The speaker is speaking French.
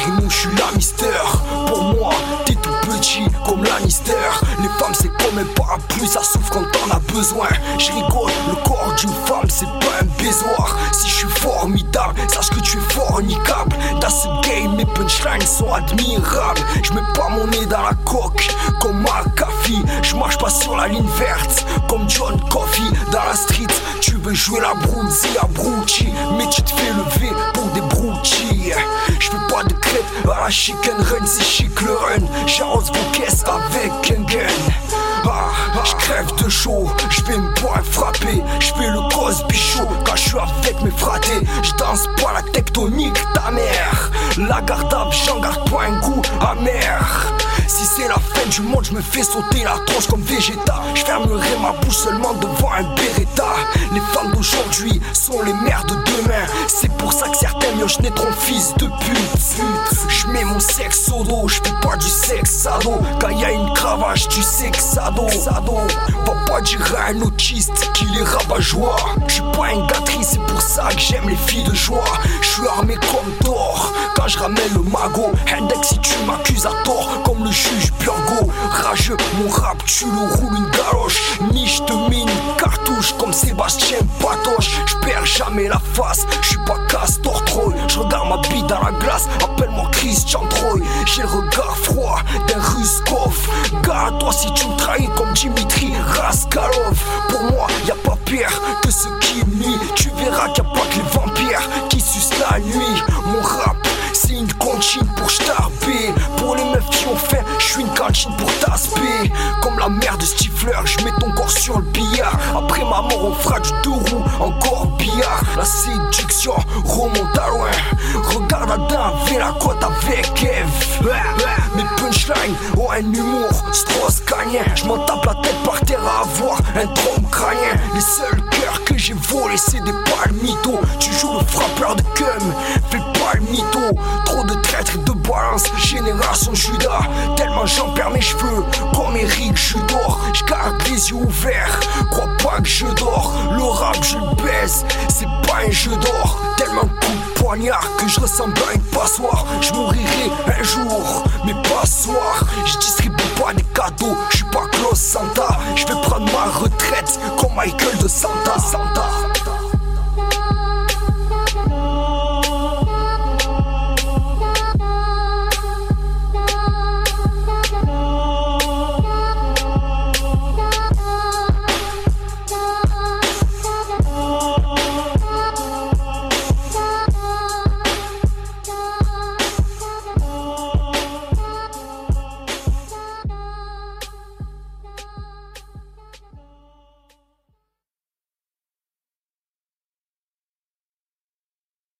Et non, je suis la mystère. Pour moi, t'es tout petit comme Lannister. Les femmes, c'est comme un parapluie, ça souffre quand t'en as besoin. Je rigole, le corps d'une femme, c'est pas un baisoir. Si je suis formidable, sache que tu es fornicable. Dans ce game, mes punchlines sont admirables. Je mets pas mon nez dans la coque comme McAfee. Je marche pas sur la ligne verte comme John Coffey. Dans la street, tu veux jouer la brounzi à Brouchi, mais tu te fais lever pour des broutilles. Je fais pas de crêpes à la chicken run, c'est chic le run. J'arrose vos caisses avec un gun. Je crève de chaud, je vais me boire frapper. Je fais le Cosby Show quand je suis avec mes fratés. Je danse pas la tectonique, ta mère. La gardable, j'en garde pas un goût amer. Si c'est la fin du monde, je me fais sauter la tronche comme Vegeta. Je fermerai ma bouche seulement devant un Beretta. Les femmes d'aujourd'hui sont les mères de demain. C'est pour ça que certains mioches naîtront fils de pute. Je mets mon sexe au dos, je fais pas du sexe sado. Quand y a une cravache, tu sais que sado. Va pas dire à un autiste qu'il est rabat-joie. Je suis pas un gâterie, c'est pour ça que j'aime les filles de joie. Je suis armé comme Thor quand je ramène le magot. Index si tu m'accuses à tort comme le juge Burgo. Rageux, mon rap, tu le roules une galoche. Niche te mine cartouche comme Sébastien Patoche. Je perds jamais la face, je suis pas Castor Troy. Je regarde ma bite dans la glace, appelle-moi Christian Troy. J'ai le regard froid d'un Ruskov. Garde-toi si tu me trahis comme Dimitri Raskalov. Pour moi, y a pas pire que ce qui nuit. Tu verras qu'il y a pas que les vampires qui sucent la nuit. Mon rap, c'est une cantine pour j'tarper. Pour les meufs qui ont faim, je suis une cantine pour t'asper. Comme la mère de Stifler, je mets ton corps sur le billard. Après ma mort, on fera du deux roues, encore billard. La séduction remonte à loin. Regarde Adam, fais la côte avec Eve. Mes punchlines ont un humour Strauss-Canien. Je m'en tape la tête par terre à avoir un trompe crânien. Les seuls cœurs que j'ai volés, c'est des palmitos. Tu joues le frappeur de cum, fais pas le mytho. Trop de traîtres et de balance, génération Judas. Tellement j'en perds mes cheveux, comme Eric Judor. J'garde les yeux ouverts, crois pas que je dors. Le rap je le baise, c'est pas un jeu d'or. Tellement de coups de poignard que je ressemble à une passoire. Je mourirai un jour, mais pas ce soir. Je distribue pas des cadeaux, je suis pas Klaus Santa. Je vais prendre ma retraite comme Michael de Santa.